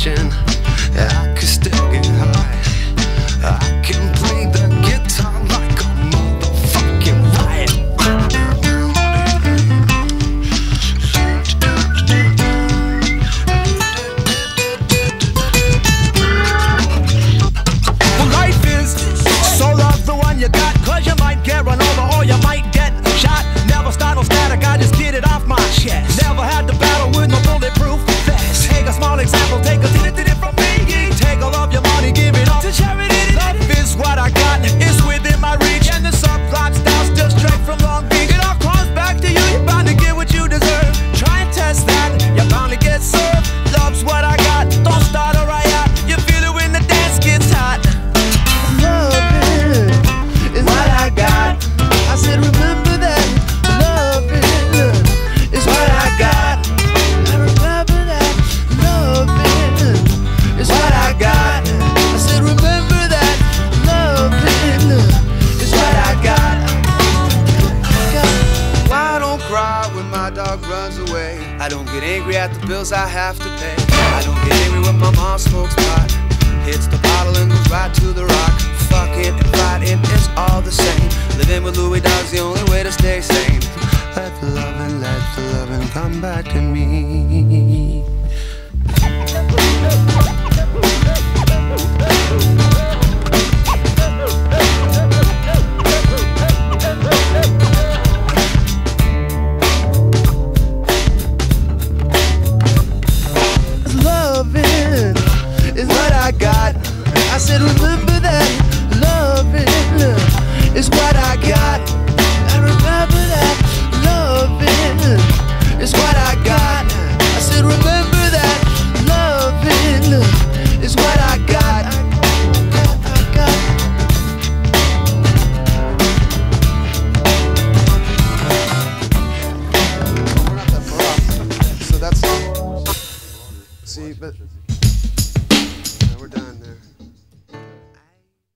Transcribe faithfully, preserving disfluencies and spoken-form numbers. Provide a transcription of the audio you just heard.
passion. I can still get high. I can play the guitar like a motherfucking riot. Well, life is so love the one you got, cause you might get run over or you might get shot. Never start no static, I just get it off my chest. Never had to battle with no bulletproof vest. Take a small example, take a did it, did it from me. Take all of your money, give it all to charity. Love is what I got, it's within my reach. And the subplot style's still straight from Long Beach. It all comes back to you, you're bound to get what you deserve. Try and test that, you're bound to get served. Love's what I got, don't start a riot. You feel it when the dance gets hot. Loving is what I got. I said remember that. Loving is what I got. I remember that. Loving is what I got. I said remember that. Loving is what I got. I don't cry when my dog runs away. I don't get angry at the bills I have to pay. I don't get angry when my mom smokes pot, hits the bottle and goes right to the rock. Fucking and fighting, it's all the same. Living with Louis Dog's the only way to stay sane. Let the loving, let the loving come back to me.